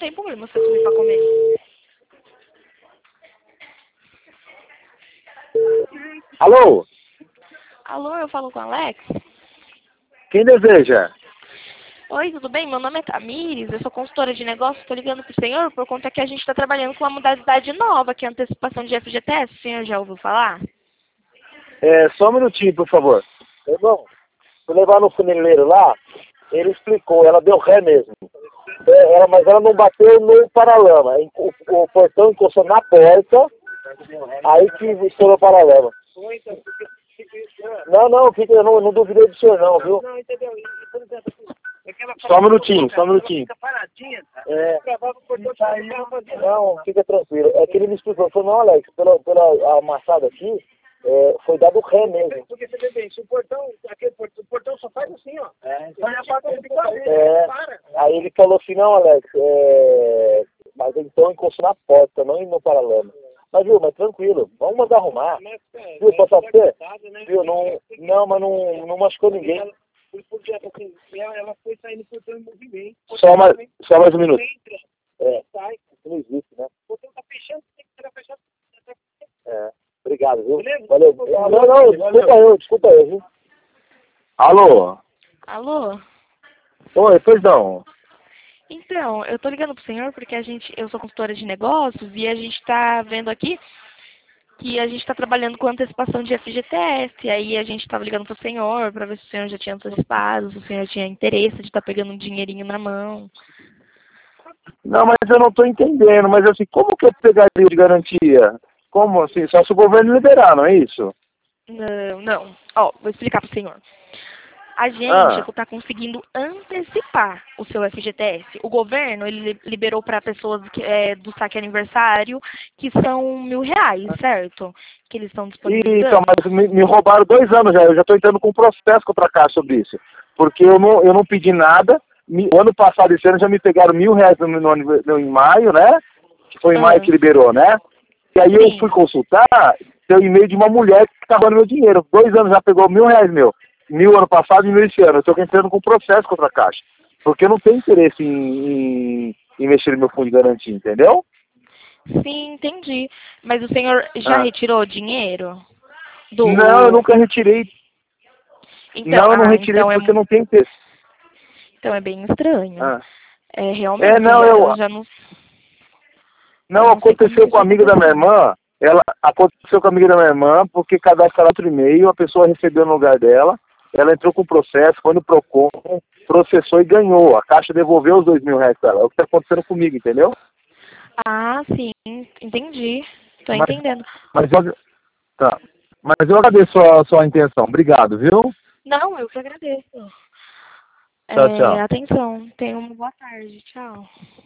tem problema você subir pra comer. Alô? Alô, eu falo com o Alex? Quem deseja? Oi, tudo bem? Meu nome é Tamires, eu sou consultora de negócios, estou ligando pro senhor por conta que a gente está trabalhando com uma modalidade nova, que é a antecipação de FGTS. O senhor já ouviu falar? Só um minutinho, por favor. Irmão, vou levar no funileiro lá, ele explicou, ela deu ré mesmo. Mas ela não bateu no paralama. O portão encostou na porta, aí que estourou o paralama. Não, fica, eu não duvidei do senhor não, viu? Não, entendeu? E, por exemplo, Só um minutinho. fica paradinha, Não, fica tranquilo. É que ele me explicou, falou, não, Alex, pela amassada aqui, foi dado ré mesmo. porque você vê bem, se o portão só faz assim, ó. Aí ele falou assim, não, Alex, mas então encostou na porta, não no paralama. Mas viu, mas tranquilo, vamos mandar arrumar. Viu, posso ser? Viu, não, mas não machucou ninguém. Ela foi saindo por todo movimento. Só mais um minuto. Sai. Não existe, né? O portão tá fechando, tem que tirar fechado. Obrigado, viu? Beleza? Valeu. Não, desculpa eu, viu? Alô? Alô? Oi, pois não. Então, eu tô ligando pro senhor porque eu sou consultora de negócios e a gente tá vendo aqui que a gente tá trabalhando com antecipação de FGTS. E aí a gente tava ligando pro senhor pra ver se o senhor já tinha antecipado, se o senhor tinha interesse de estar pegando um dinheirinho na mão. Não, mas eu não tô entendendo. Mas assim, como que eu pegaria de garantia? Como assim? Só se o governo liberar, não é isso? Não. Ó, vou explicar pro senhor. A gente está conseguindo antecipar o seu FGTS. O governo, ele liberou para pessoas do saque aniversário, que são R$ 1.000, certo? Que eles estão disponibilizando. Então, mas me roubaram 2 anos já. Eu já estou entrando com um processo contra a Caixa sobre isso. Porque eu não pedi nada. O ano passado, esse ano, já me pegaram R$ 1.000 em maio, né? Que foi em maio que liberou, né? E aí eu fui consultar, deu e-mail de uma mulher que estava no meu dinheiro. 2 anos já pegou R$ 1.000 meu. 1.000 ano passado e 1.000 esse ano. Eu estou entrando com processo contra a Caixa. Porque eu não tenho interesse em mexer no meu fundo de garantia, entendeu? Sim, entendi. Mas o senhor já retirou dinheiro? Não, eu nunca retirei. Então, eu não retirei porque eu não tenho interesse. Então é bem estranho. Realmente, eu já não... Não, aconteceu com a amiga da minha irmã. Aconteceu com a amiga da minha irmã, porque cadastraram outro e-mail, a pessoa recebeu no lugar dela, ela entrou com o processo, foi no Procon, processou e ganhou. A Caixa devolveu os R$ 2.000 para ela. É o que está acontecendo comigo, entendeu? Ah, sim, entendi. Estou entendendo. Mas eu agradeço a sua intenção. Obrigado, viu? Não, eu que agradeço. Tchau. Atenção, tenha uma boa tarde. Tchau.